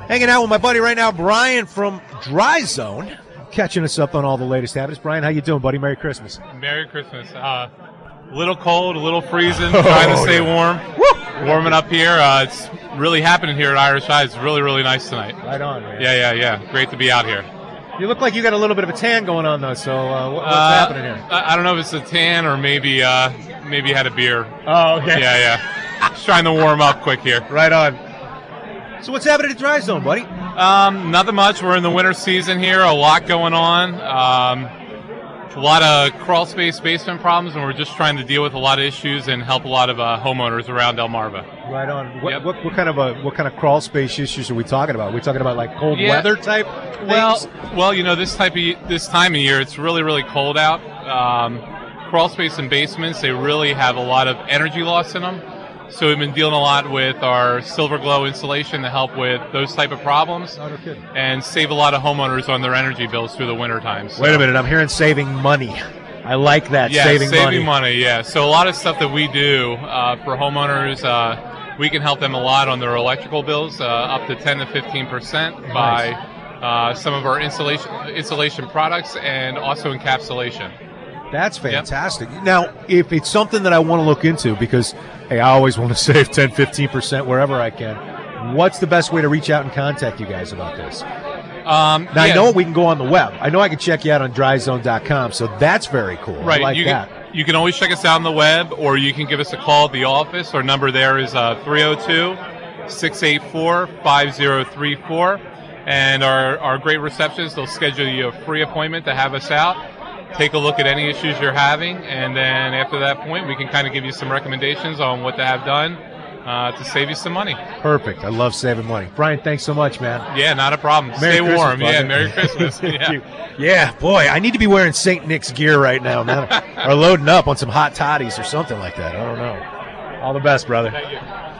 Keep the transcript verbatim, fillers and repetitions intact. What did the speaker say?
Hanging out with my buddy right now, Brian from Dry Zone, catching us up on all the latest habits. Brian, how you doing, buddy? Merry Christmas. Merry Christmas. Uh, a little cold, a little freezing, trying to stay warm. Woo! Warming up here. Uh, it's really happening here at Irish Eye. It's really, really nice tonight. Right on, man. Yeah, yeah, yeah. Great to be out here. You look like you got a little bit of a tan going on, though, so uh, what, what's Uh, happening here? I, I don't know if it's a tan or maybe uh, maybe had a beer. Oh, okay. Yeah, yeah. Just trying to warm up quick here. Right on. So what's happening at Dry Zone, buddy? Um, nothing much. We're in the winter season here. A lot going on. Um, a lot of crawl space basement problems, and we're just trying to deal with a lot of issues and help a lot of uh, homeowners around Delmarva. Right on. What, Yep. what, what kind of a what kind of crawl space issues are we talking about? Are we talking about like cold Yeah. weather type Well, things? well, you know, this type of this time of year, it's really, really cold out. Um, crawl space and basements, they really have a lot of energy loss in them. So we've been dealing a lot with our Silver Glow insulation to help with those type of problems Oh, no kidding. and save a lot of homeowners on their energy bills through the winter times. Wait a minute, I'm hearing saving money. I like that, Yeah, saving, saving money. money. Yeah, so a lot of stuff that we do uh, for homeowners, uh, we can help them a lot on their electrical bills, uh, up to ten to fifteen percent by uh, some of our insulation insulation products and also encapsulation. That's fantastic. Now, if it's something that I want to look into, because, hey, I always want to save ten, fifteen percent wherever I can, what's the best way to reach out and contact you guys about this? Um, Now, yeah, I know we can go on the web. I know I can check you out on dry zone dot com, so that's very cool. right. I like you that. can you can always check us out on the web, or you can give us a call at the office. Our number there is uh, three oh two, six eight four, five oh three four, and our our great receptionists, they'll schedule you a free appointment to have us out. Take a look at any issues you're having, and then after that point, we can kind of give you some recommendations on what to have done uh, to save you some money. Perfect. I love saving money. Brian, thanks so much, man. Yeah, not a problem. Merry Stay Christmas, warm. Yeah, brother. Merry Christmas. Thank Yeah. you. Yeah, boy, I need to be wearing Saint Nick's gear right now, man. Or loading up on some hot toddies or something like that. I don't know. All the best, brother. Thank you.